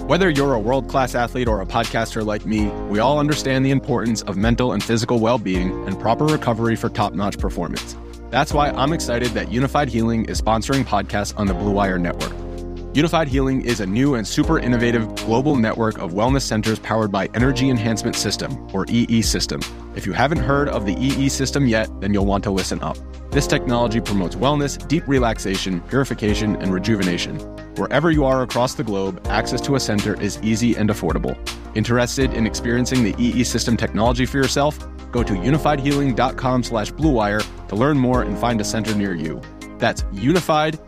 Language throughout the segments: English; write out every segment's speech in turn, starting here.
Whether you're a world-class athlete or a podcaster like me, we all understand the importance of mental and physical well-being and proper recovery for top-notch performance. That's why I'm excited that Unified Healing is sponsoring podcasts on the Blue Wire Network. Unified Healing is a new and super innovative global network of wellness centers powered by Energy Enhancement System, or EE System. If you haven't heard of the EE System yet, then you'll want to listen up. This technology promotes wellness, deep relaxation, purification, and rejuvenation. Wherever you are across the globe, access to a center is easy and affordable. Interested in experiencing the EE System technology for yourself? Go to unifiedhealing.com/bluewire to learn more and find a center near you. That's unified,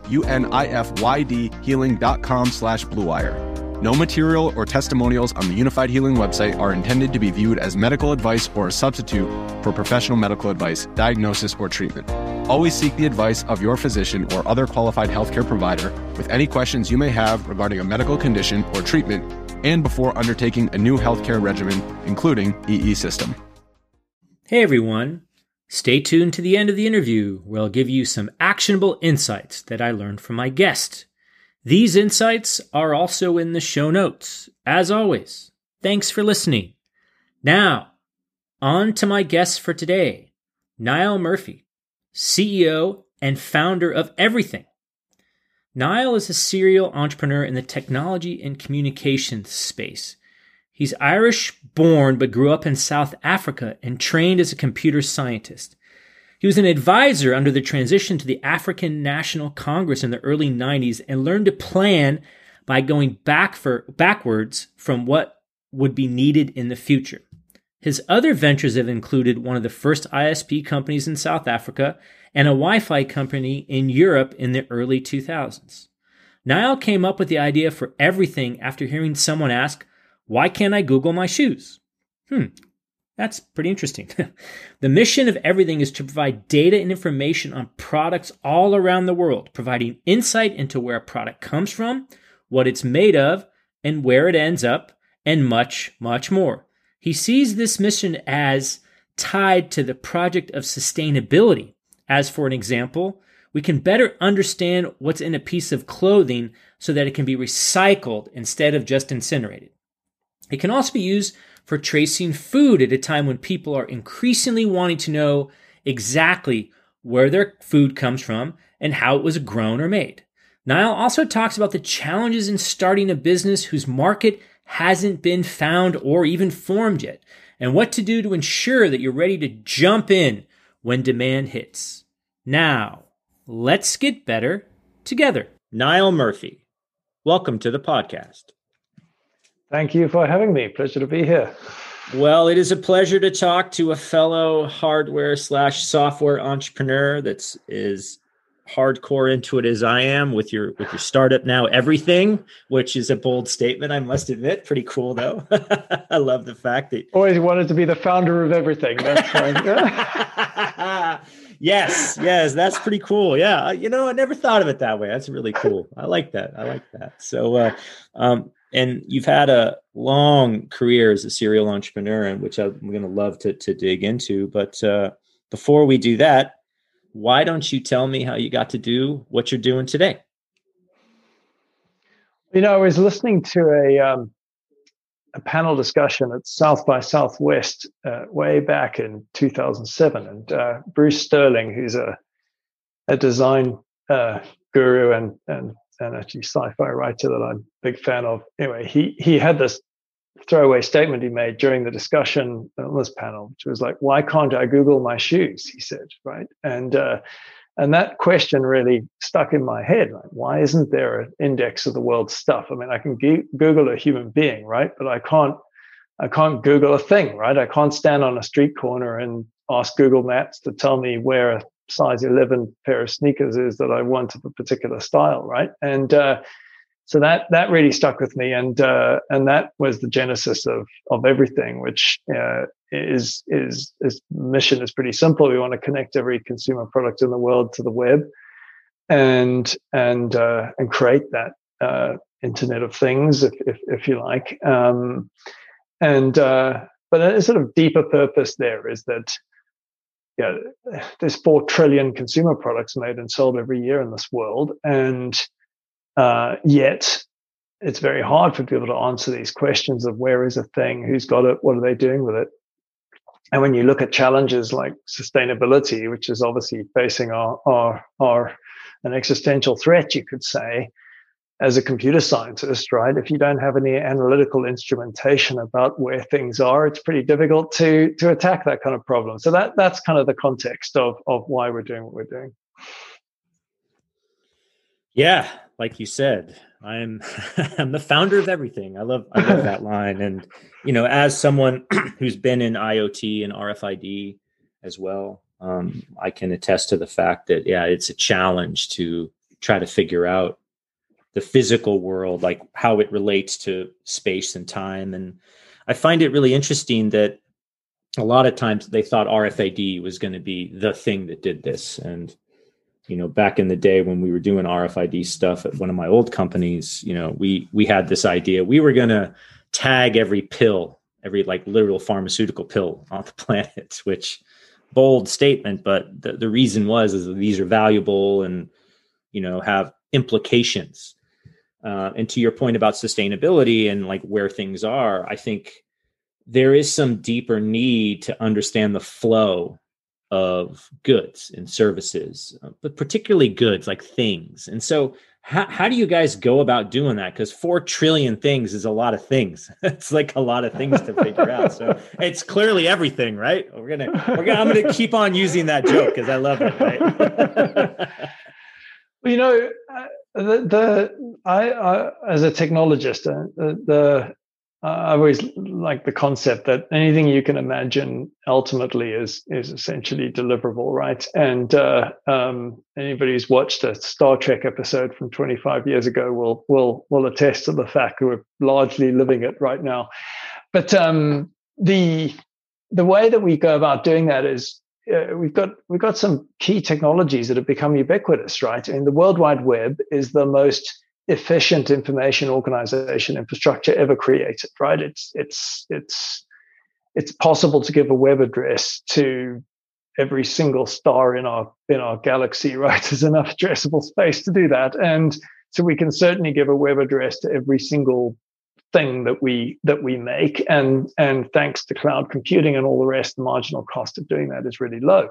UNIFYD, healing.com/bluewire. No material or testimonials on the Unified Healing website are intended to be viewed as medical advice or a substitute for professional medical advice, diagnosis, or treatment. Always seek the advice of your physician or other qualified healthcare provider with any questions you may have regarding a medical condition or treatment and before undertaking a new healthcare regimen, including EE System. Hey everyone. Stay tuned to the end of the interview where I'll give you some actionable insights that I learned from my guest. These insights are also in the show notes. As always, thanks for listening. Now, on to my guest for today, Niall Murphy, CEO and founder of Everything. Niall is a serial entrepreneur in the technology and communications space. He's Irish-born but grew up in South Africa and trained as a computer scientist. He was an advisor under the transition to the African National Congress in the early 90s and learned to plan by going backwards from what would be needed in the future. His other ventures have included one of the first ISP companies in South Africa and a Wi-Fi company in Europe in the early 2000s. Niall came up with the idea for Everything after hearing someone ask, "Why can't I Google my shoes?" That's pretty interesting. The mission of Everything is to provide data and information on products all around the world, providing insight into where a product comes from, what it's made of, and where it ends up, and much, much more. He sees this mission as tied to the project of sustainability. As for an example, we can better understand what's in a piece of clothing so that it can be recycled instead of just incinerated. It can also be used for tracing food at a time when people are increasingly wanting to know exactly where their food comes from and how it was grown or made. Niall also talks about the challenges in starting a business whose market hasn't been found or even formed yet, and what to do to ensure that you're ready to jump in when demand hits. Now, let's get better together. Niall Murphy, welcome to the podcast. Thank you for having me. Pleasure to be here. Well, it is a pleasure to talk to a fellow hardware/software entrepreneur that's as hardcore into it as I am with your startup now, Everything, which is a bold statement, I must admit. Pretty cool, though. I love the fact that always wanted to be the founder of everything. That's right. Yes, that's pretty cool. Yeah, I never thought of it that way. That's really cool. I like that. So, and you've had a long career as a serial entrepreneur, and which I'm going to love to dig into. But before we do that, why don't you tell me how you got to do what you're doing today? I was listening to a panel discussion at South by Southwest way back in 2007, and Bruce Sterling, who's a design guru and actually sci-fi writer that I'm a big fan of. Anyway, he had this throwaway statement he made during the discussion on this panel, which was like, "Why can't I Google my shoes?" He said, right? And that question really stuck in my head. Like, why isn't there an index of the world's stuff? I mean, I can Google a human being, right? But I can't Google a thing, right? I can't stand on a street corner and ask Google Maps to tell me where a size 11 pair of sneakers is that I want of a particular style, right? And so that really stuck with me, and that was the genesis of Everything, which is mission is pretty simple. We want to connect every consumer product in the world to the web, and create that Internet of Things, if you like. But a sort of deeper purpose there is that there's 4 trillion consumer products made and sold every year in this world, and yet it's very hard for people to answer these questions of where is a thing, who's got it, what are they doing with it. And when you look at challenges like sustainability, which is obviously facing our an existential threat, you could say, as a computer scientist, right? If you don't have any analytical instrumentation about where things are, it's pretty difficult to attack that kind of problem. So that's kind of the context of why we're doing what we're doing. Yeah, like you said, I'm I'm the founder of everything. I love that line. And as someone who's been in IoT and RFID as well, I can attest to the fact that it's a challenge to try to figure out the physical world, like how it relates to space and time. And I find it really interesting that a lot of times they thought RFID was going to be the thing that did this. And back in the day when we were doing RFID stuff at one of my old companies, we had this idea. We were going to tag every pill, every like literal pharmaceutical pill on the planet, which bold statement. But the reason is that these are valuable and, have implications. And to your point about sustainability and like where things are, I think there is some deeper need to understand the flow of goods and services, but particularly goods like things. And so how do you guys go about doing that? Because 4 trillion things is a lot of things. It's like a lot of things to figure out. So it's clearly everything, right? I'm gonna keep on using that joke because I love it, right? I as a technologist, I always like the concept that anything you can imagine ultimately is essentially deliverable, right? And anybody who's watched a Star Trek episode from 25 years ago will attest to the fact that we're largely living it right now. But the way that we go about doing that is we've got some key technologies that have become ubiquitous, right? I mean, the World Wide Web is the most efficient information organization infrastructure ever created, right? It's possible to give a web address to every single star in our galaxy, right? There's enough addressable space to do that, and so we can certainly give a web address to every single thing that we make, and thanks to cloud computing and all the rest, the marginal cost of doing that is really low.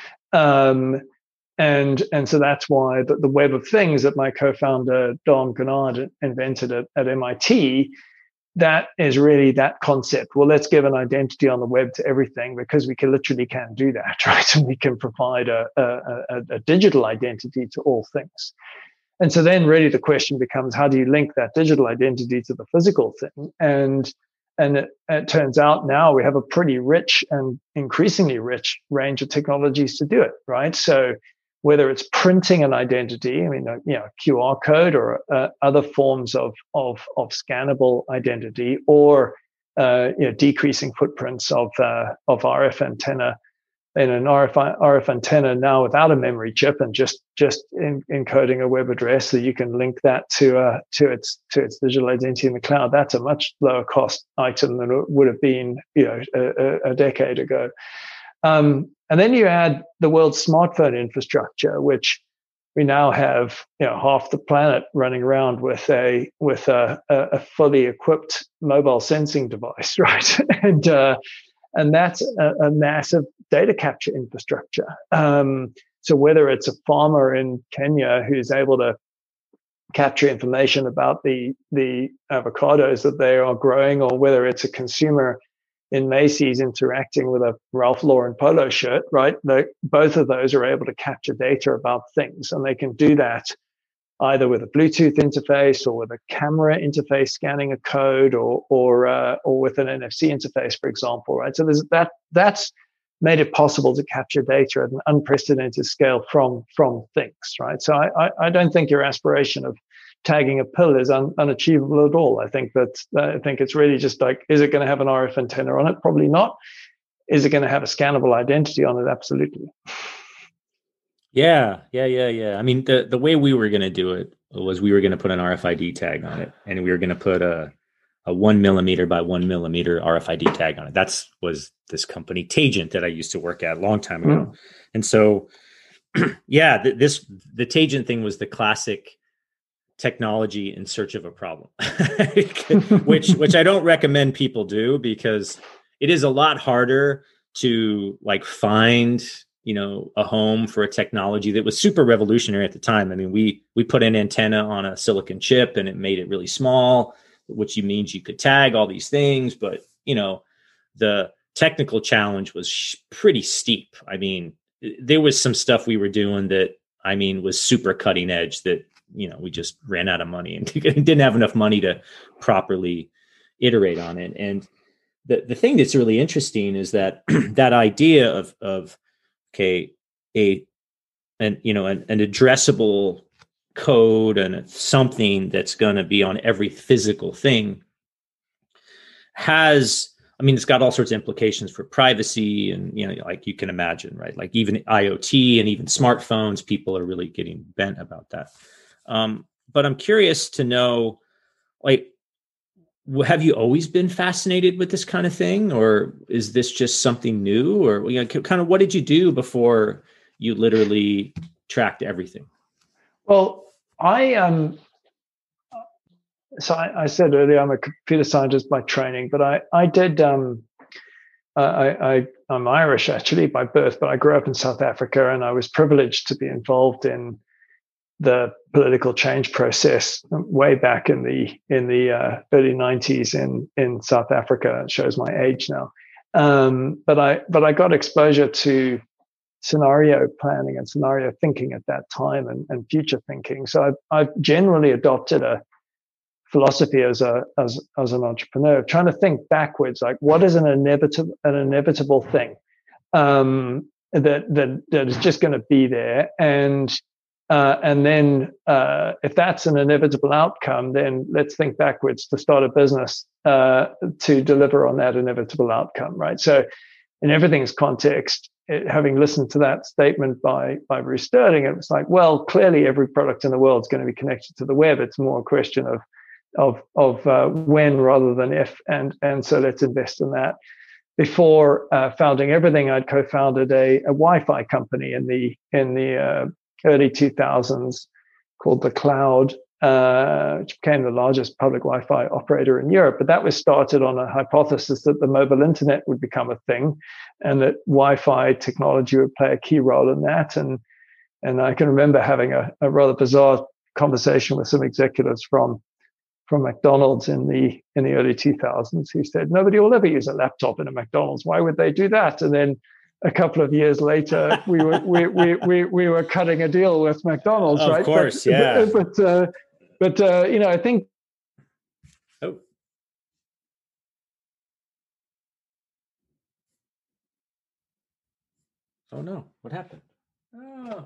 And so that's why the Web of Things that my co-founder Dom Goddard invented at MIT, that is really that concept. Well, let's give an identity on the web to everything because we literally can do that, right? And we can provide a digital identity to all things. And so then really the question becomes, how do you link that digital identity to the physical thing? And it turns out now we have a pretty rich and increasingly rich range of technologies to do it, right? So whether it's printing an identity, I mean, QR code or other forms of scannable identity, or decreasing footprints of RF antenna, in an RF antenna now without a memory chip, and just encoding a web address so you can link that to its digital identity in the cloud. That's a much lower cost item than it would have been a decade ago. And then you add the world's smartphone infrastructure, which we now have half the planet running around with a fully equipped mobile sensing device, right? And that's a massive data capture infrastructure. So whether it's a farmer in Kenya who's able to capture information about the avocados that they are growing, or whether it's a consumer in Macy's interacting with a Ralph Lauren polo shirt, right? Both of those are able to capture data about things, and they can do that either with a Bluetooth interface or with a camera interface scanning a code, or with an NFC interface, for example, right? So that's made it possible to capture data at an unprecedented scale from things, right? So I don't think your aspiration of tagging a pill is unachievable at all. I think it's really just like, is it going to have an RF antenna on it? Probably not. Is it going to have a scannable identity on it? Absolutely. Yeah. I mean, the way we were going to do it was we were going to put an RFID tag on it, and we were going to put a 1 millimeter by 1 millimeter RFID tag on it. That was this company Tagent that I used to work at a long time ago. And so, the Tagent thing was the classic technology in search of a problem, which I don't recommend people do, because it is a lot harder to like find, a home for a technology that was super revolutionary at the time. I mean, we put an antenna on a silicon chip and it made it really small, which means you could tag all these things. But, the technical challenge was pretty steep. I mean, there was some stuff we were doing that, was super cutting edge that, we just ran out of money and didn't have enough money to properly iterate on it. And the thing that's really interesting is that that idea of okay, an addressable code and something that's going to be on every physical thing it's got all sorts of implications for privacy and, like you can imagine, right? Like even IoT and even smartphones, people are really getting bent about that. But I'm curious to know, like, have you always been fascinated with this kind of thing, or is this just something new, or kind of what did you do before you literally tracked everything? Well, I said earlier I'm a computer scientist by training, but I did I'm Irish actually by birth, but I grew up in South Africa, and I was privileged to be involved in the political change process way back in the early 90s in South Africa. It shows my age now. But I got exposure to scenario planning and scenario thinking at that time, and future thinking. So I've generally adopted a philosophy as an entrepreneur, trying to think backwards, like what is an inevitable thing that is just going to be there, and then if that's an inevitable outcome, then let's think backwards to start a business to deliver on that inevitable outcome, right? So in everything's context, having listened to that statement by Bruce Sterling, it was like, well, clearly every product in the world is going to be connected to the web. It's more a question of when rather than if, and so let's invest in that. Before founding everything, I'd co-founded a Wi-Fi company in the early 2000s called The Cloud, which became the largest public Wi-Fi operator in Europe. But that was started on a hypothesis that the mobile internet would become a thing, and that Wi-Fi technology would play a key role in that. And I can remember having a rather bizarre conversation with some executives from McDonald's in the early 2000s who said, nobody will ever use a laptop in a McDonald's. Why would they do that? And then a couple of years later, we were cutting a deal with McDonald's, right? Of course, yeah. But I think. Oh no! What happened? Oh.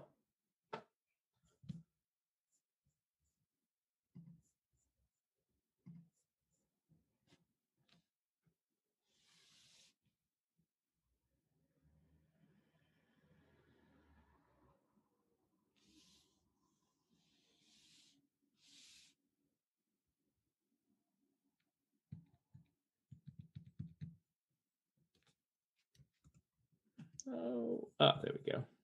Oh, there we go.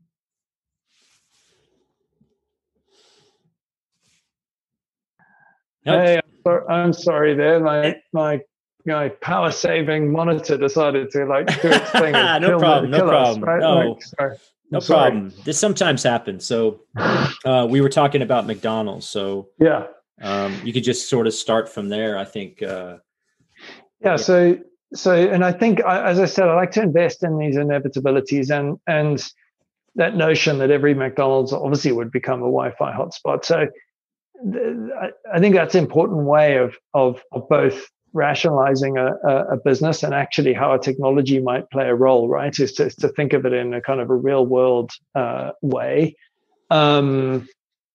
Nope. Hey, I'm sorry there. My power saving monitor decided to do its thing. No problem. Us, right? No, no problem. This sometimes happens. So we were talking about McDonald's. So yeah, you could just sort of start from there. I think. Yeah. So, and I think, as I said, I like to invest in these inevitabilities, and that notion that every McDonald's obviously would become a Wi-Fi hotspot. So, I think that's an important way of both rationalizing a business and actually how a technology might play a role, right? Is to think of it in a kind of a real world way, and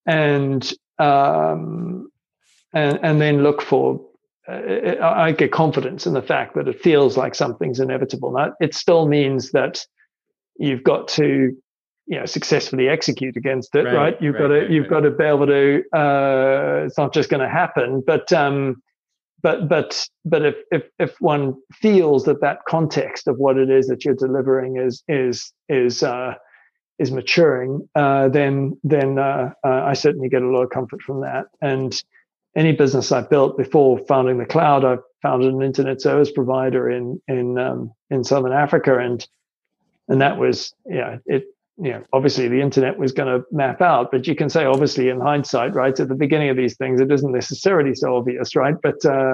then look for. I get confidence in the fact that it feels like something's inevitable. Now, it still means that you've got to, successfully execute against it, right? You've got to be able to. It's not just going to happen, but if one feels that context of what it is that you're delivering is is maturing, then I certainly get a lot of comfort from that. And any business I built before founding the cloud, I founded an internet service provider in Southern Africa, and that was obviously the internet was going to map out, but you can say obviously in hindsight, right, at the beginning of these things, it isn't necessarily so obvious, right? But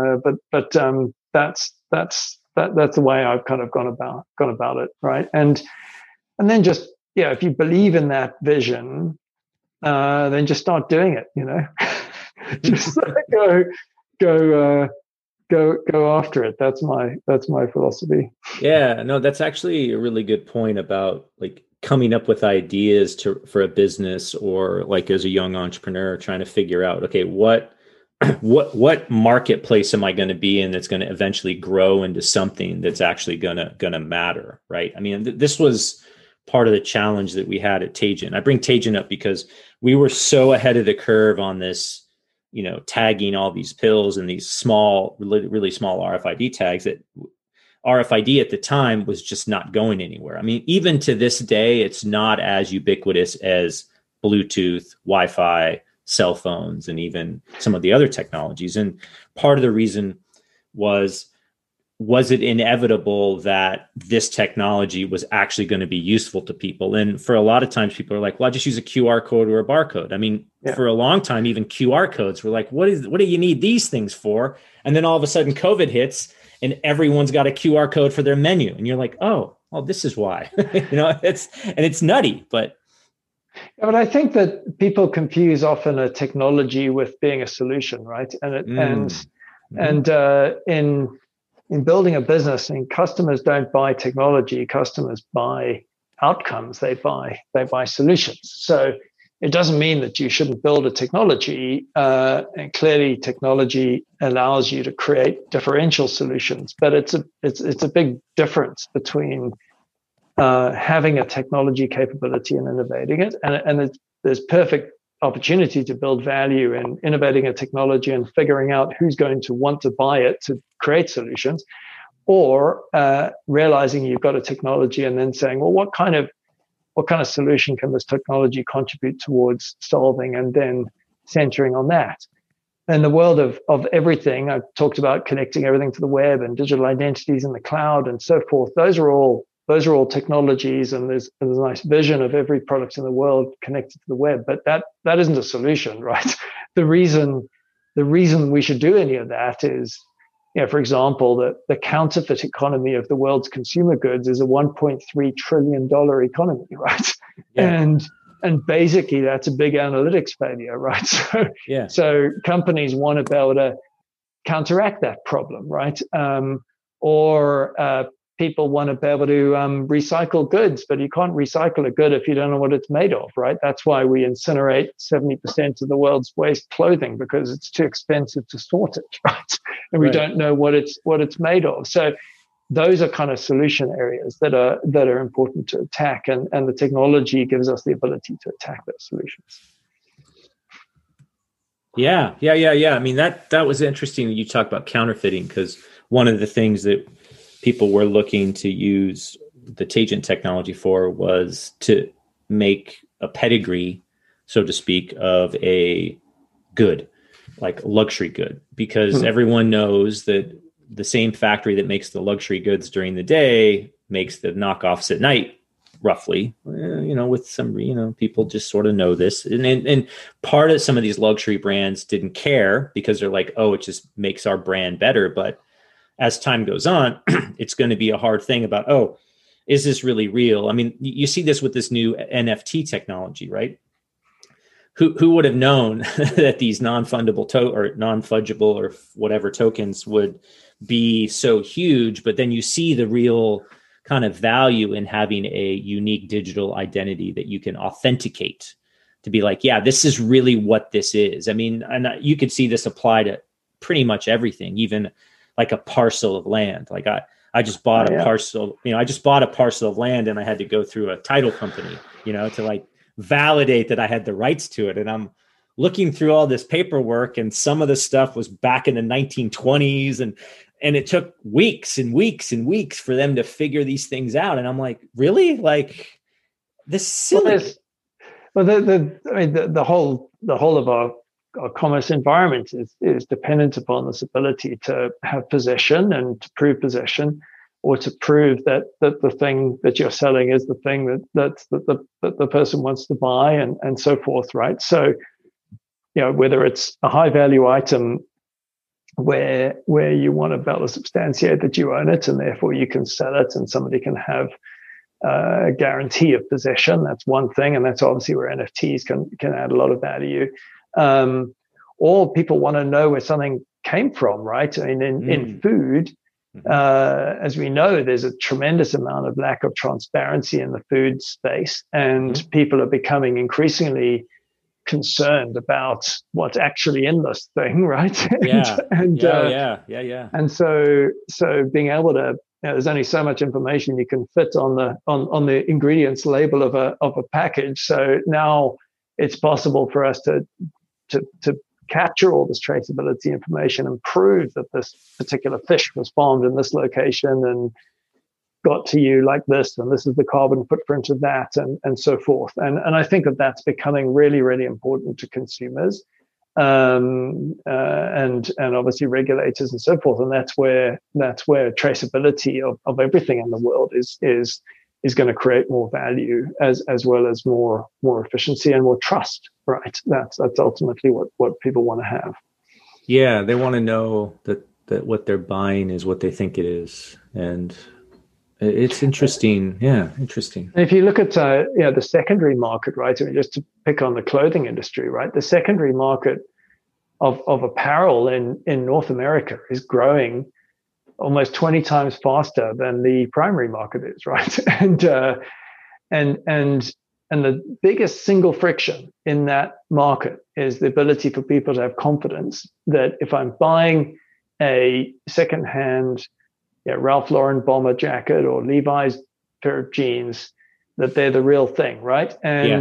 that's the way I've kind of gone about it, right? And then just if you believe in that vision, then just start doing it, just go after it. That's my philosophy. Yeah, no, that's actually a really good point about like coming up with ideas for a business, or like as a young entrepreneur trying to figure out, okay, what marketplace am I going to be in that's going to eventually grow into something that's actually going to matter, right? I mean, this was part of the challenge that we had at Taegent. I bring Taegent up because we were so ahead of the curve on this, tagging all these pills and these small, really small RFID tags, that RFID at the time was just not going anywhere. I mean, even to this day, it's not as ubiquitous as Bluetooth, Wi-Fi, cell phones, and even some of the other technologies. And part of the reason was it inevitable that this technology was actually going to be useful to people? And for a lot of times people are like, well, I just use a QR code or a barcode. I mean, for a long time, even QR codes were like, what do you need these things for? And then all of a sudden COVID hits and everyone's got a QR code for their menu. And you're like, oh, well, this is why, it's nutty, but. Yeah, but I think that people confuse often a technology with being a solution, right? And in building a business, and customers don't buy technology, customers buy outcomes, they buy solutions. So it doesn't mean that you shouldn't build a technology, and clearly technology allows you to create differential solutions, but it's a big difference between having a technology capability and innovating it, and there's perfect opportunity to build value in innovating a technology and figuring out who's going to want to buy it to create solutions, or realizing you've got a technology and then saying, well, what kind of solution can this technology contribute towards solving, and then centering on that. In the world of everything, I've talked about connecting everything to the web and digital identities in the cloud and so forth. Those are all technologies, and there's a nice vision of every product in the world connected to the web, but that isn't a solution, right? The reason we should do any of that is, for example, the counterfeit economy of the world's consumer goods is a $1.3 trillion economy, right? Yeah. And basically that's a big analytics failure, right? So companies want to be able to counteract that problem, right? Or people want to be able to recycle goods, but you can't recycle a good if you don't know what it's made of, right? That's why we incinerate 70% of the world's waste clothing, because it's too expensive to sort it, right? And we don't know what it's made of. So those are kind of solution areas that are important to attack, and the technology gives us the ability to attack those solutions. Yeah. I mean, that was interesting that you talk about counterfeiting, because one of the things that people were looking to use the Taegent technology for was to make a pedigree, so to speak, of a good, like luxury good, because everyone knows that the same factory that makes the luxury goods during the day makes the knockoffs at night, roughly, with some, people just sort of know this. And part of some of these luxury brands didn't care, because they're like, oh, it just makes our brand better. But as time goes on, it's going to be a hard thing about, oh, is this really real? I mean, you see this with this new NFT technology, right? Who would have known that these non-fungible or non-fungible or whatever tokens would be so huge? But then you see the real kind of value in having a unique digital identity that you can authenticate to be like, yeah, this is really what this is. I mean, and you could see this apply to pretty much everything, even like a parcel of land. Like I just bought a parcel, I just bought a parcel of land, and I had to go through a title company, to like validate that I had the rights to it. And I'm looking through all this paperwork, and some of the stuff was back in the 1920s, and it took weeks and weeks and weeks for them to figure these things out. And I'm like, really? Like, This silly. The whole of our commerce environment is dependent upon this ability to have possession and to prove possession, or to prove that the thing that you're selling is the thing that the person wants to buy, and so forth, right? So, whether it's a high value item where you want to be able to substantiate that you own it and therefore you can sell it and somebody can have a guarantee of possession, that's one thing, and that's obviously where NFTs can add a lot of value. Or people want to know where something came from, right? I mean, in food, as we know, there's a tremendous amount of lack of transparency in the food space, and people are becoming increasingly concerned about what's actually in this thing, right? Yeah. And so being able to, there's only so much information you can fit on the ingredients label of a package. So now it's possible for us to capture all this traceability information and prove that this particular fish was farmed in this location and got to you like this, and this is the carbon footprint of that, and so forth. And I think that's becoming really, really important to consumers, and obviously regulators and so forth. And that's where traceability of everything in the world is going to create more value as well as more efficiency and more trust, right? That's ultimately what people want to have. Yeah, they want to know that what they're buying is what they think it is. And it's interesting. Yeah, interesting. And if you look at the secondary market, right? I mean, just to pick on the clothing industry, right? The secondary market of apparel in North America is growing almost 20 times faster than the primary market is, right? And the biggest single friction in that market is the ability for people to have confidence that if I'm buying a secondhand Ralph Lauren bomber jacket or Levi's pair of jeans, that they're the real thing, right?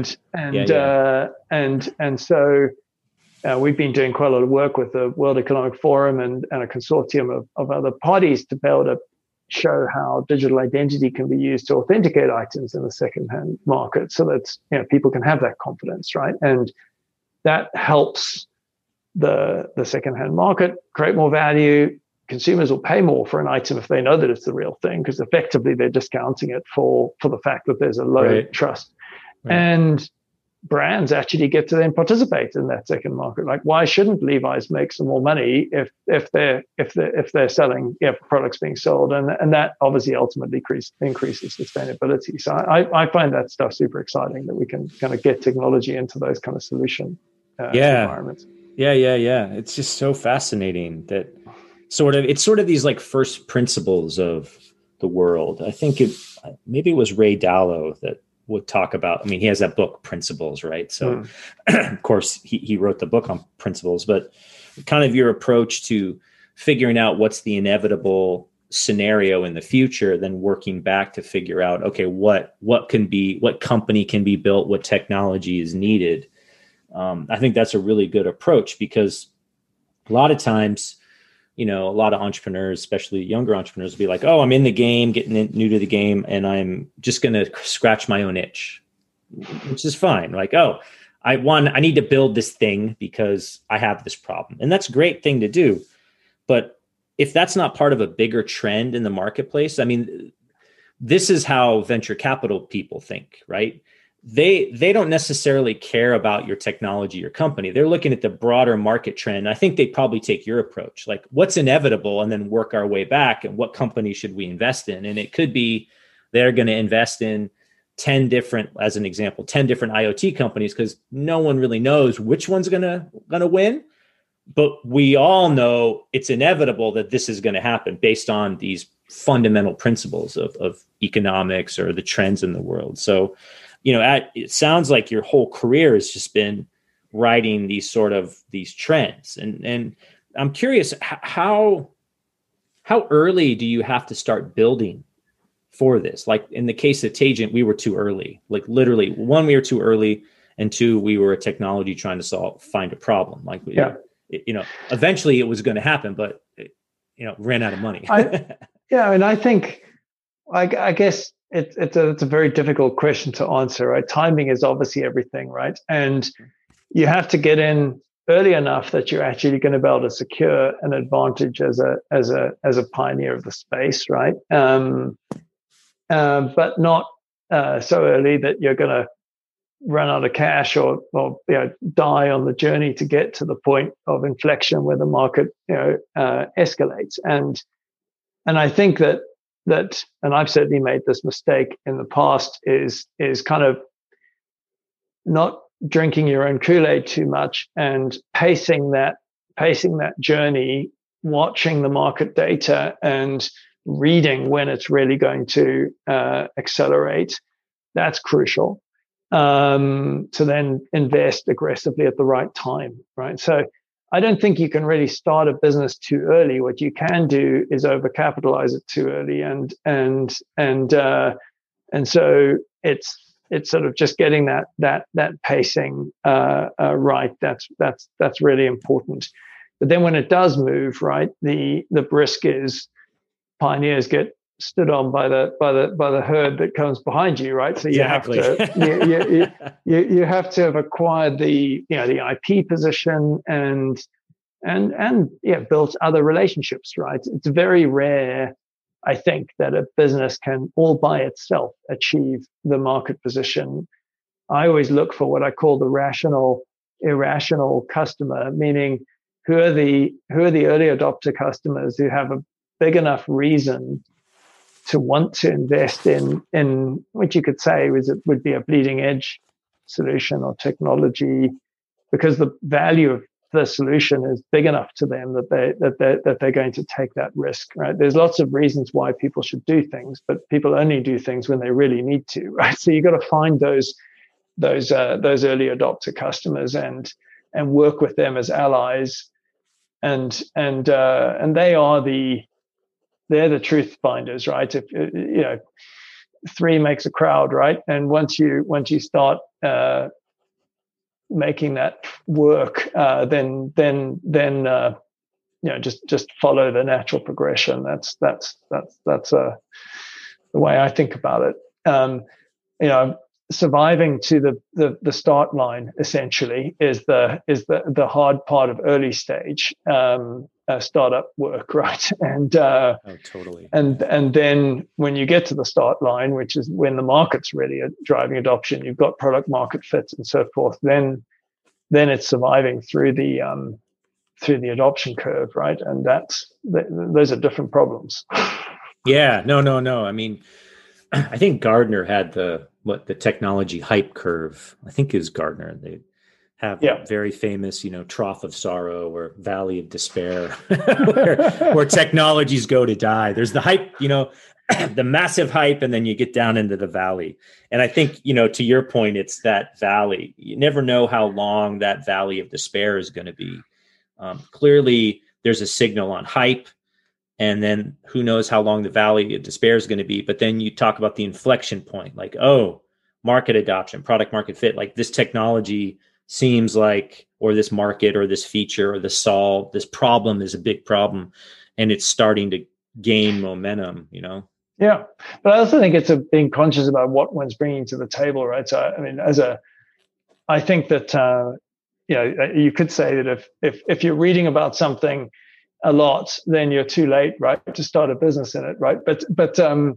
So we've been doing quite a lot of work with the World Economic Forum and a consortium of other parties to be able to show how digital identity can be used to authenticate items in the secondhand market, so that people can have that confidence, right? And that helps the secondhand market create more value. Consumers will pay more for an item if they know that it's the real thing, because effectively they're discounting it for the fact that there's a low trust. Right. And brands actually get to then participate in that second market. Like, why shouldn't Levi's make some more money if they're selling products being sold, and that obviously ultimately increases sustainability. So I find that stuff super exciting, that we can kind of get technology into those kind of solution environments. Yeah. It's just so fascinating that it's sort of these like first principles of the world. I think maybe it was Ray Dalio that would talk about, I mean, he has that book Principles, right? So of course he wrote the book on principles, but kind of your approach to figuring out what's the inevitable scenario in the future, then working back to figure out, okay, what company can be built, what technology is needed. I think that's a really good approach, because a lot of times, a lot of entrepreneurs, especially younger entrepreneurs, will be like, oh, I'm in the game, new to the game, and I'm just going to scratch my own itch, which is fine. Like, oh, I need to build this thing because I have this problem. And that's a great thing to do. But if that's not part of a bigger trend in the marketplace, I mean, this is how venture capital people think, right? They don't necessarily care about your technology or company. They're looking at the broader market trend. I think they probably take your approach, like what's inevitable, and then work our way back, and what company should we invest in? And it could be they're going to invest in 10 different IoT companies, because no one really knows which one's going to win. But we all know it's inevitable that this is going to happen based on these fundamental principles of economics or the trends in the world. So, it sounds like your whole career has just been writing these trends. And I'm curious, how early do you have to start building for this? Like in the case of Tagent, we were too early. Like literally, one, we were too early, and two, we were a technology trying to find a problem. Like, eventually it was going to happen, but ran out of money. I think, I guess it's a very difficult question to answer, right? Timing is obviously everything, right? And you have to get in early enough that you're actually going to be able to secure an advantage as a pioneer of the space, right? But not so early that you're going to run out of cash or die on the journey to get to the point of inflection where the market escalates. And I think that and I've certainly made this mistake in the past, is kind of not drinking your own Kool-Aid too much and pacing that journey, watching the market data and reading when it's really going to accelerate. That's crucial. To then invest aggressively at the right time, right? So I don't think you can really start a business too early. What you can do is overcapitalize it too early, and so it's sort of just getting that pacing right. That's really important. But then when it does move, right, the risk is pioneers get stood on by the herd that comes behind you, right? So you exactly. you have to have acquired the IP position and built other relationships, right? It's very rare, I think, that a business can all by itself achieve the market position. I always look for what I call the irrational customer, meaning who are the early adopter customers who have a big enough reason to want to invest in what you could say would be a bleeding edge solution or technology, because the value of the solution is big enough to them that they're going to take that risk, right? There's lots of reasons why people should do things, but people only do things when they really need to, right? So you got to find those early adopter customers and work with them as allies, and they're the truth finders, right? If three makes a crowd, right? And once you start making that work, then just follow the natural progression. That's the way I think about it. Surviving to the start line essentially is the hard part of early stage startup work, right? And totally. And then when you get to the start line, which is when the market's really driving adoption, you've got product market fit and so forth. Then it's surviving through the adoption curve, right? And those are different problems. Yeah, no. I mean, I think Gartner had the technology hype curve. I think it was Gartner. They have a very famous, trough of sorrow or valley of despair, where technologies go to die. There's the hype, the massive hype, and then you get down into the valley. And I think, to your point, it's that valley. You never know how long that valley of despair is going to be. Clearly, there's a signal on hype, and then who knows how long the valley of despair is going to be. But then you talk about the inflection point, like, market adoption, product market fit, like this technology seems like, or this market or this feature or this problem is a big problem, and it's starting to gain momentum, Yeah. But I also think it's being conscious about what one's bringing to the table, right? So, I mean, I think that, you could say that if you're reading about something a lot, then you're too late, right, to start a business in it, right? But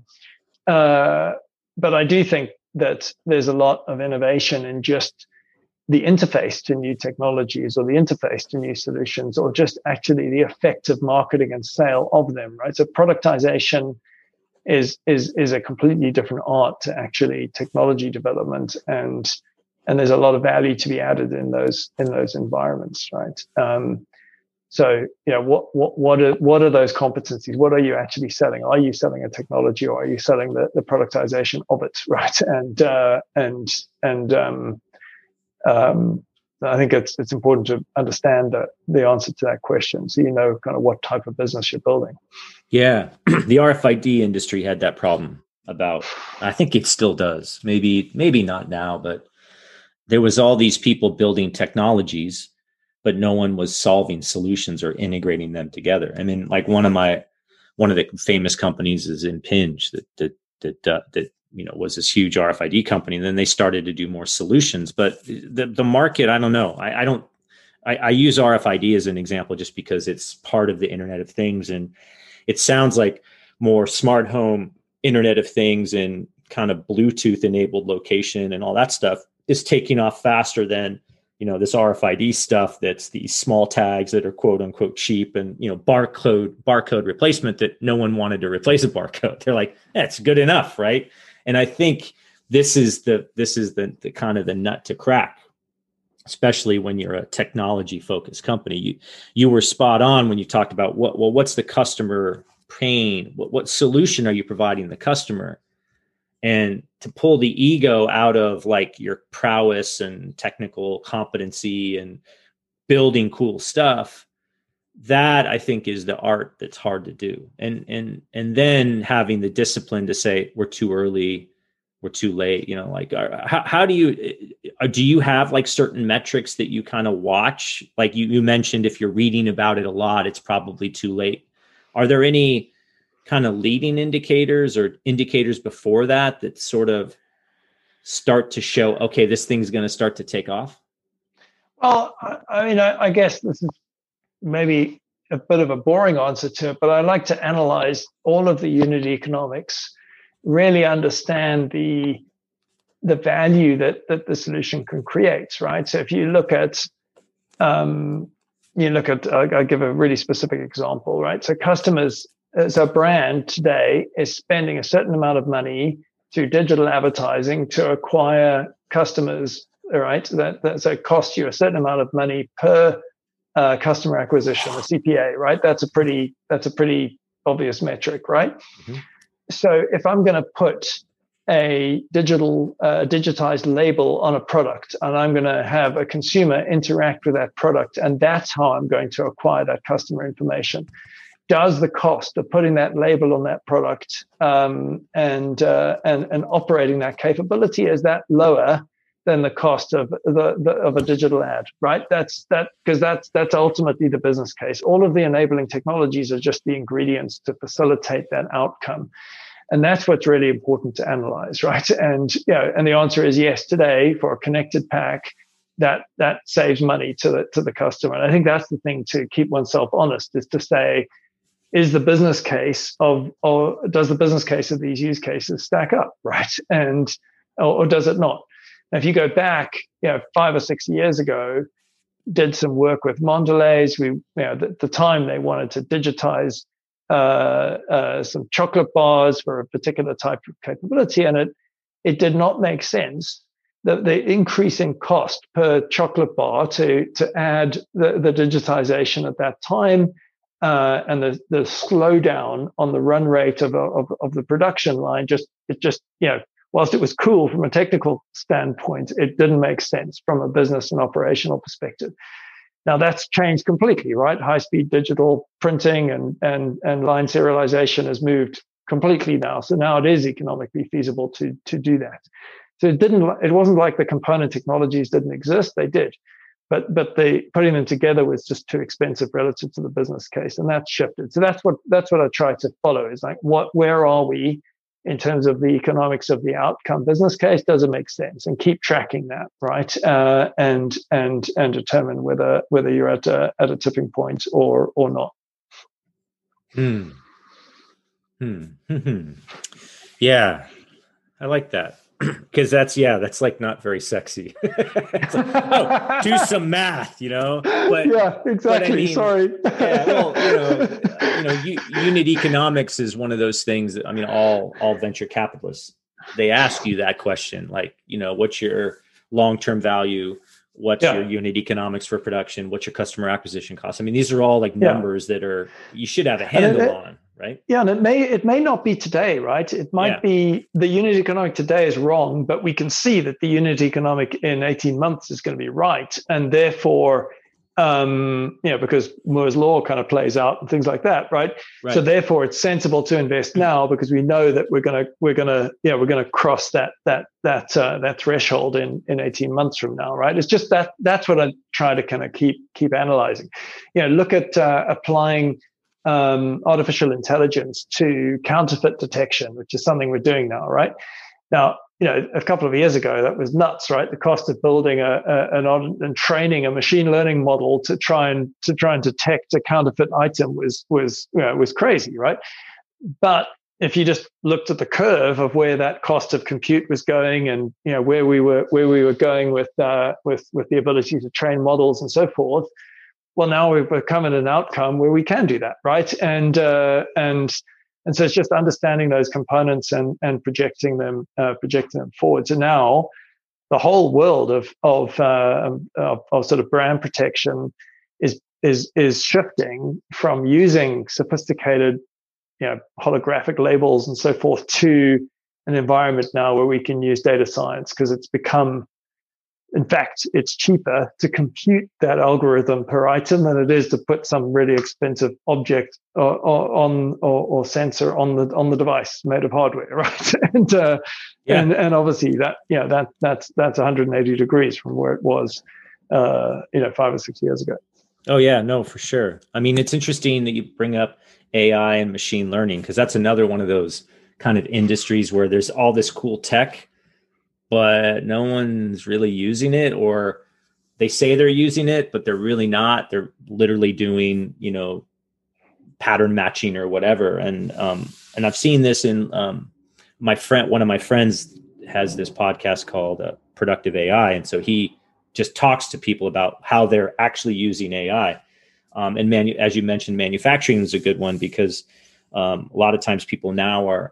I do think that there's a lot of innovation in just the interface to new technologies or the interface to new solutions, or just actually the effective marketing and sale of them, right? So productization is a completely different art to actually technology development, and there's a lot of value to be added in those environments, right? So, what are those competencies? What are you actually selling? Are you selling a technology, or are you selling the productization of it, right? I think it's important to understand the answer to that question, so kind of what type of business you're building. Yeah, the RFID industry had that problem I think it still does. Maybe not now, but there was all these people building technologies, but no one was solving solutions or integrating them together. I mean, like one of the famous companies is Impinj that was this huge RFID company. And then they started to do more solutions. But the market, I don't know. I use RFID as an example just because it's part of the Internet of Things. And it sounds like more smart home Internet of Things and kind of Bluetooth enabled location and all that stuff is taking off faster than, this RFID stuff that's these small tags that are quote unquote cheap and, barcode replacement that no one wanted to replace a barcode. They're like, it's good enough. Right. And I think this is the kind of the nut to crack, especially when you're a technology focused company. You were spot on when you talked about what's the customer pain? What solution are you providing the customer? And to pull the ego out of like your prowess and technical competency and building cool stuff, that I think is the art that's hard to do. And then having the discipline to say, we're too early, we're too late, how do you have like certain metrics that you kind of watch? Like you mentioned, if you're reading about it a lot, it's probably too late. Are there any kind of leading indicators or indicators before that sort of start to show, okay, this thing's going to start to take off? Well, I guess this is maybe a bit of a boring answer to it, but I like to analyze all of the unit economics, really understand the value that the solution can create, right? So if you look at, I'll give a really specific example, right? So customers, as a brand today, is spending a certain amount of money through digital advertising to acquire customers, right? So it costs you a certain amount of money per customer acquisition, a CPA, right? That's a pretty obvious metric, right? Mm-hmm. So if I'm going to put a digitized label on a product and I'm going to have a consumer interact with that product, and that's how I'm going to acquire that customer information, does the cost of putting that label on that product and operating that capability, is that lower than the cost of a digital ad, right? That's ultimately the business case. All of the enabling technologies are just the ingredients to facilitate that outcome. And that's what's really important to analyze, right? And and the answer is yes. Today, for a connected pack, that saves money to the customer. And I think that's the thing to keep oneself honest, is to say, is the business case or does the business case of these use cases stack up, right? And or does it not? Now, if you go back, 5 or 6 years ago, did some work with Mondelez. At the time they wanted to digitize some chocolate bars for a particular type of capability, and it did not make sense. The increase in cost per chocolate bar to add the digitization at that time, and the slowdown on the run rate of the production line, whilst it was cool from a technical standpoint, it didn't make sense from a business and operational perspective. Now that's changed completely, right? High-speed digital printing and line serialization has moved completely now. So now it is economically feasible to do that. So it wasn't like the component technologies didn't exist; they did, but putting them together was just too expensive relative to the business case, and that's shifted. So that's what I try to follow, is like, where are we in terms of the economics of the outcome business case? Does it make sense? And keep tracking that, right? And determine whether you're at a tipping point or not. Yeah, I like that. Because that's like not very sexy. It's like, do some math, But yeah, exactly. But I mean, sorry. Unit economics is one of those things that, all venture capitalists, they ask you that question, like, what's your long-term value? What's your unit economics for production? What's your customer acquisition cost? These are all like numbers that you should have a handle on, right? Yeah, and it may not be today, right? It might be the unit economic today is wrong, but we can see that the unit economic in 18 months is going to be right, and therefore, because Moore's law kind of plays out and things like that, right? So therefore, it's sensible to invest now because we know that we're gonna cross that threshold in 18 months from now, right? It's just that's what I try to kind of keep analyzing. Look at applying artificial intelligence to counterfeit detection, which is something we're doing now, right? Now, a couple of years ago, that was nuts, right? The cost of building and training a machine learning model to try and detect a counterfeit item was crazy, right? But if you just looked at the curve of where that cost of compute was going, and where we were going with the ability to train models and so forth, well, now we've become at an outcome where we can do that, right? And so it's just understanding those components and projecting them forward. So now the whole world of sort of brand protection is shifting from using sophisticated holographic labels and so forth to an environment now where we can use data science, because it's become, in fact, it's cheaper to compute that algorithm per item than it is to put some really expensive object or sensor on the device made of hardware, right? And obviously that's 180 degrees from where it was 5 or 6 years ago. Oh yeah, no, for sure. I mean, it's interesting that you bring up AI and machine learning, because that's another one of those kind of industries where there's all this cool tech, but no one's really using it, or they say they're using it, but they're really not. They're literally doing, pattern matching or whatever. And I've seen this in one of my friends has this podcast called Productive AI. And so he just talks to people about how they're actually using AI. And as you mentioned, manufacturing is a good one, because a lot of times people now are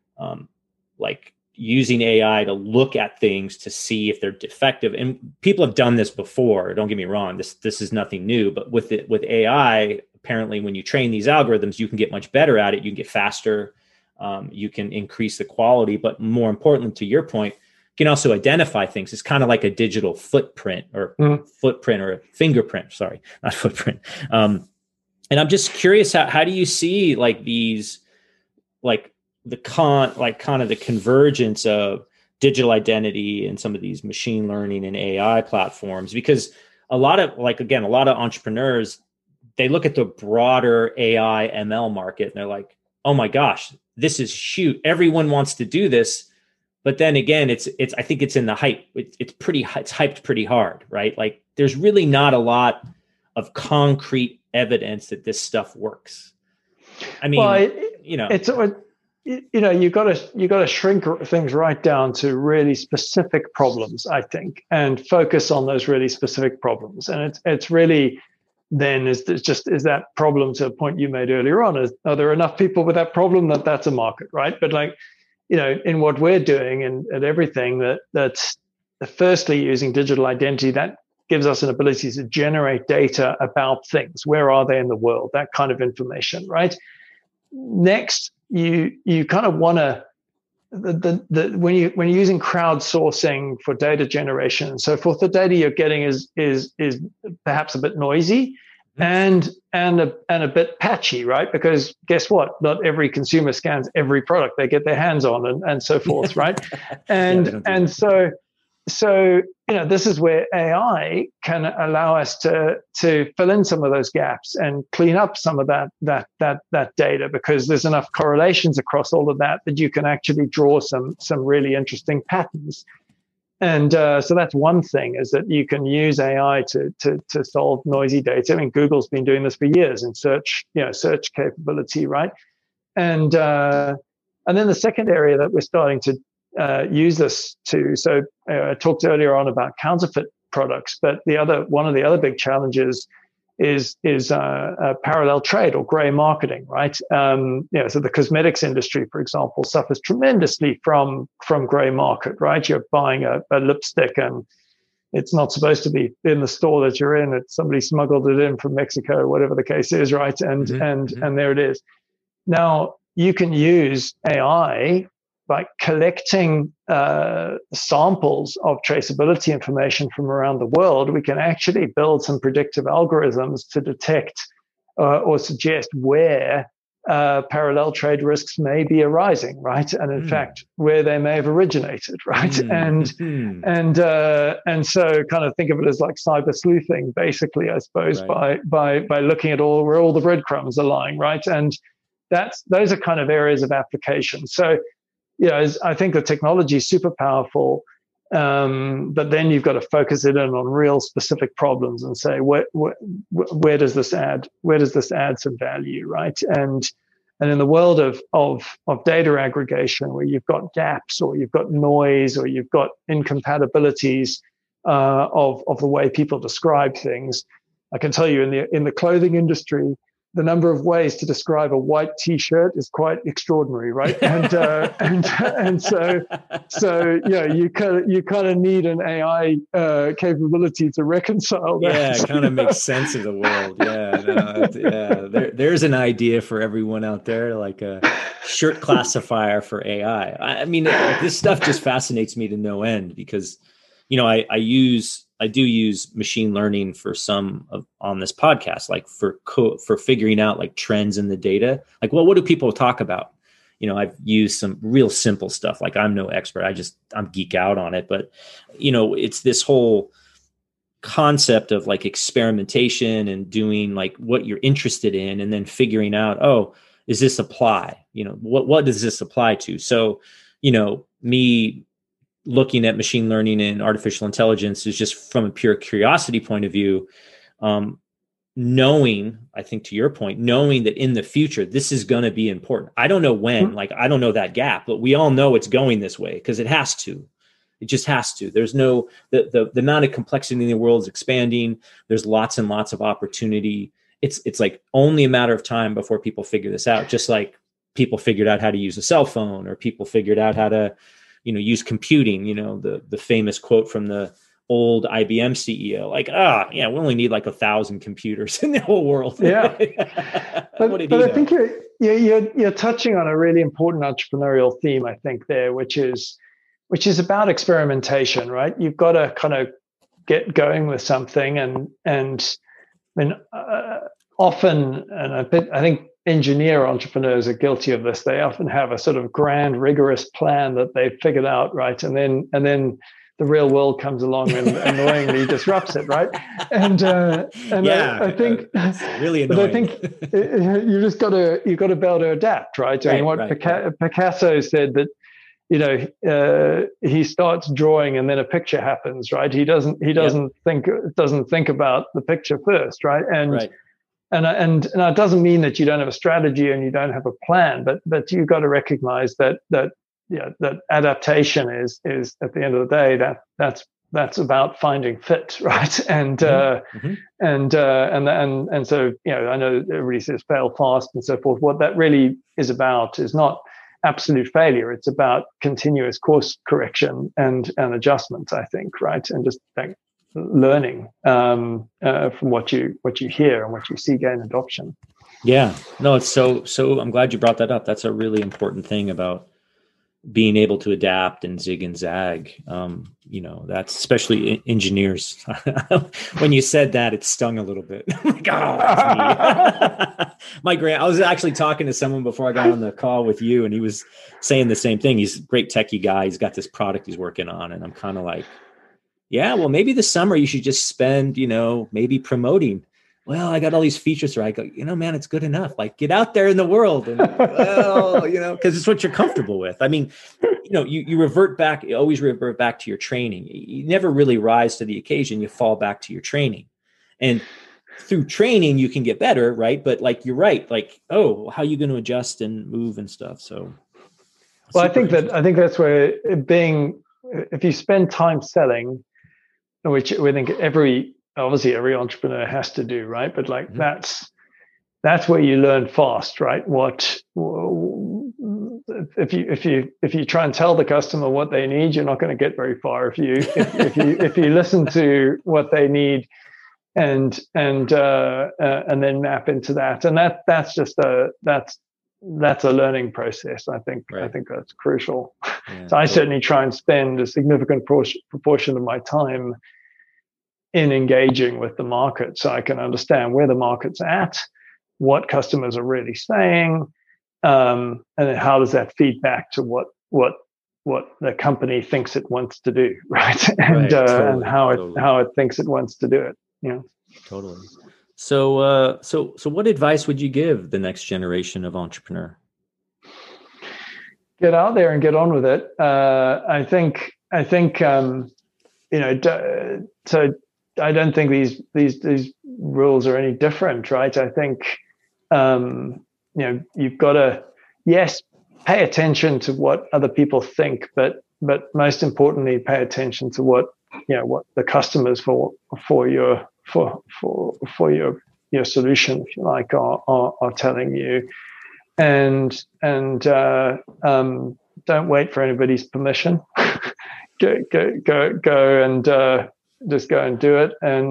using AI to look at things to see if they're defective. And people have done this before. Don't get me wrong. This is nothing new. But with AI, apparently, when you train these algorithms, you can get much better at it. You can get faster. You can increase the quality. But more importantly, to your point, you can also identify things. It's kind of like a digital footprint or a fingerprint. Sorry, not footprint. And I'm just curious, how do you see these, the kind of the convergence of digital identity and some of these machine learning and AI platforms? Because a lot of entrepreneurs, they look at the broader AI ML market and they're like, oh my gosh, this is huge. Everyone wants to do this. But then again, I think it's in the hype. It's hyped pretty hard, right? Like there's really not a lot of concrete evidence that this stuff works. I mean, it's you got to shrink things right down to really specific problems, I think, and focus on those really specific problems. And it's really then is that problem, to a point you made earlier on, are there enough people with that problem that's a market, right? But in what we're doing and everything that's firstly using digital identity, that gives us an ability to generate data about things. Where are they in the world? That kind of information, right? Next, you kind of want to when you're using crowdsourcing for data generation and so forth, the data you're getting is perhaps a bit noisy and a bit patchy, right? Because guess what? Not every consumer scans every product they get their hands on and so forth, right? And so this is where AI can allow us to fill in some of those gaps and clean up some of that data, because there's enough correlations across all of that you can actually draw some really interesting patterns. And so that's one thing, is that you can use AI to solve noisy data. I mean, Google's been doing this for years in search capability, right? And then the second area that we're starting to use this to. So I talked earlier on about counterfeit products, but one of the other big challenges is parallel trade or gray marketing, right? So the cosmetics industry, for example, suffers tremendously from gray market, right? You're buying a lipstick and it's not supposed to be in the store that you're in. Somebody smuggled it in from Mexico, or whatever the case is, right? And there it is. Now you can use AI by collecting samples of traceability information from around the world. We can actually build some predictive algorithms to detect or suggest where parallel trade risks may be arising, right? And in fact, where they may have originated, right? And so kind of think of it as like cyber sleuthing, basically, I suppose, right, by looking at where all the breadcrumbs are lying, right? And those are kind of areas of application. So I think the technology is super powerful, but then you've got to focus it in on real specific problems and say where does this add some value, right? And in the world of data aggregation, where you've got gaps or you've got noise or you've got incompatibilities of the way people describe things, I can tell you in the clothing industry, the number of ways to describe a white T-shirt is quite extraordinary, right? And so you kind of need an AI capability to reconcile that. Yeah, it kind of makes sense of the world. There's an idea for everyone out there, like a shirt classifier for AI. I mean, this stuff just fascinates me to no end because, I do use machine learning for on this podcast, like for figuring out like trends in the data. Like, well, what do people talk about? I've used some real simple stuff. Like, I'm no expert. I'm geek out on it, but it's this whole concept of like experimentation and doing like what you're interested in, and then figuring out, oh, does this apply? What does this apply to? So, me looking at machine learning and artificial intelligence is just from a pure curiosity point of view, knowing, I think to your point, knowing that in the future, this is going to be important. I don't know when, like, I don't know that gap, but we all know it's going this way because it has to. It just has to. There's the amount of complexity in the world is expanding. There's lots and lots of opportunity. It's like only a matter of time before people figure this out. Just like people figured out how to use a cell phone, or people figured out how to, use computing, the famous quote from the old IBM CEO, like, we only need like 1,000 computers in the whole world. Yeah. but I think you're touching on a really important entrepreneurial theme, I think there, which is about experimentation, right? You've got to kind of get going with something. And often, and I think engineer entrepreneurs are guilty of this. They often have a sort of grand, rigorous plan that they've figured out, right? And then the real world comes along and annoyingly disrupts it, right? I think it's really annoying. But I think you just got to be able to adapt, right? I mean, Picasso said that he starts drawing and then a picture happens, right? He doesn't think about the picture first, right? And it doesn't mean that you don't have a strategy and you don't have a plan, but you've got to recognize that adaptation is at the end of the day that's about finding fit, right? And so I know everybody says fail fast and so forth. What that really is about is not absolute failure. It's about continuous course correction and adjustment, I think, right? And just like learning from what you hear and what you see gain adoption. Yeah, no, it's so I'm glad you brought that up. That's a really important thing about being able to adapt and zig and zag. That's especially engineers. When you said that, it stung a little bit. Like, that's me. I was actually talking to someone before I got on the call with you, and he was saying the same thing. He's a great techie guy. He's got this product he's working on, and I'm kind of like, yeah, well, maybe this summer you should just spend, maybe promoting. Well, I got all these features, right? I go, man, it's good enough. Like, get out there in the world, and because it's what you're comfortable with. I mean, you always revert back to your training. You never really rise to the occasion. You fall back to your training, and through training you can get better, right? But like, you're right. Like, how are you going to adjust and move and stuff? So, well, I think that's where if you spend time selling, which we think every entrepreneur has to do, right? But like, that's where you learn fast, right? If you try and tell the customer what they need, you're not going to get very far. If you listen to what they need and then map into that, and that's a learning process. I think that's crucial. Yeah, so I certainly try and spend a significant proportion of my time in engaging with the market, so I can understand where the market's at, what customers are really saying, and then how does that feed back to what the company thinks it wants to do, right? And how it thinks it wants to do it. Yeah, totally. So what advice would you give the next generation of entrepreneur? get out there and get on with it. I think so I don't think these rules are any different, right? I think you've got to, yes, pay attention to what other people think, but most importantly, pay attention to what the customers for your solution, if you like, are telling you, and don't wait for anybody's permission. go and just go and do it,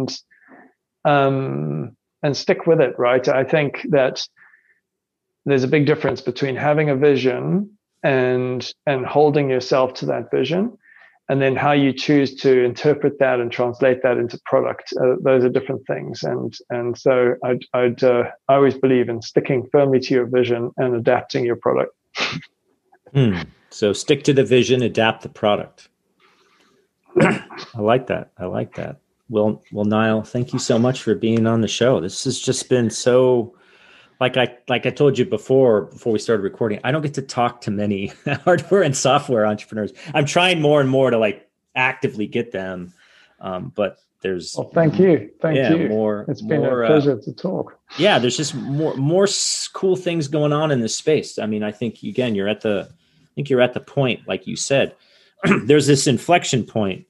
and stick with it, right? I think that there's a big difference between having a vision and holding yourself to that vision, and then how you choose to interpret that and translate that into product. Those are different things, and so I always believe in sticking firmly to your vision and adapting your product. So stick to the vision, adapt the product. I like that. Well, Niall, thank you so much for being on the show. This has just been so, like I told you before we started recording, I don't get to talk to many hardware and software entrepreneurs. I'm trying more and more to like actively get them. But there's, thank you. It's been a pleasure to talk. Yeah. There's just more cool things going on in this space. I mean, I think again, you're at the point, like you said, there's this inflection point.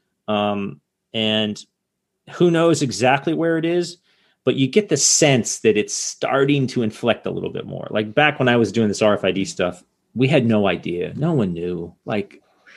And who knows exactly where it is, but you get the sense that it's starting to inflect a little bit more. Like back when I was doing this RFID stuff, we had no idea. No one knew. Like,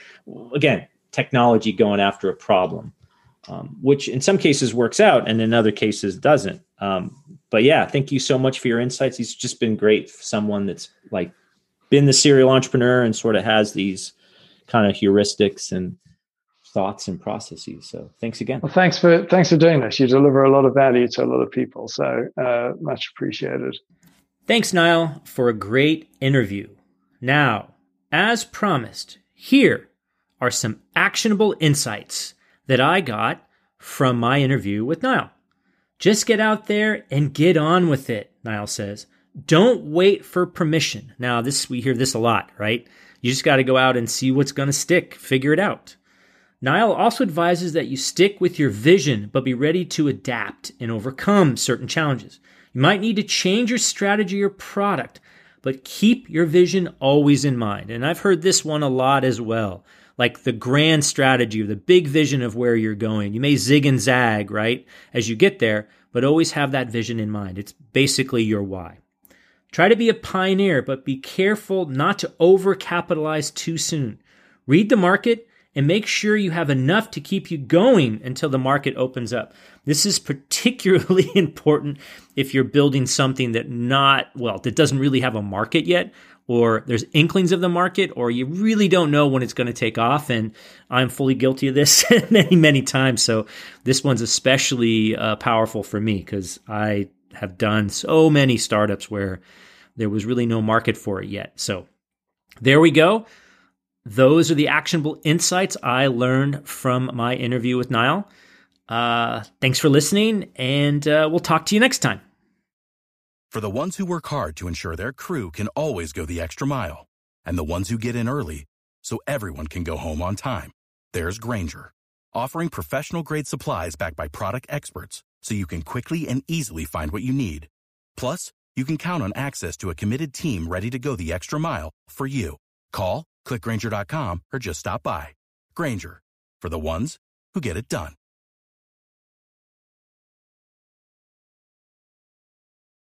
again, technology going after a problem, which in some cases works out and in other cases doesn't. But yeah, thank you so much for your insights. It's just been great for someone that's like been the serial entrepreneur and sort of has these kind of heuristics and thoughts and processes. So thanks again. Well, thanks for doing this. You deliver a lot of value to a lot of people. So much appreciated. Thanks, Niall, for a great interview. Now, as promised, here are some actionable insights that I got from my interview with Niall. Just get out there and get on with it, Niall says. Don't wait for permission. Now, we hear this a lot, right? You just got to go out and see what's going to stick, figure it out. Niall also advises that you stick with your vision, but be ready to adapt and overcome certain challenges. You might need to change your strategy or product, but keep your vision always in mind. And I've heard this one a lot as well, like the grand strategy or the big vision of where you're going. You may zig and zag, right, as you get there, but always have that vision in mind. It's basically your why. Try to be a pioneer, but be careful not to overcapitalize too soon. Read the market and make sure you have enough to keep you going until the market opens up. This is particularly important if you're building something that doesn't really have a market yet, or there's inklings of the market, or you really don't know when it's going to take off. And I'm fully guilty of this many, many times. So this one's especially powerful for me because I have done so many startups where there was really no market for it yet. So there we go. Those are the actionable insights I learned from my interview with Niall. Thanks for listening, and we'll talk to you next time. For the ones who work hard to ensure their crew can always go the extra mile, and the ones who get in early so everyone can go home on time, there's Grainger, offering professional-grade supplies backed by product experts so you can quickly and easily find what you need. Plus, you can count on access to a committed team ready to go the extra mile for you. Call, click Grainger.com, or just stop by. Grainger, for the ones who get it done.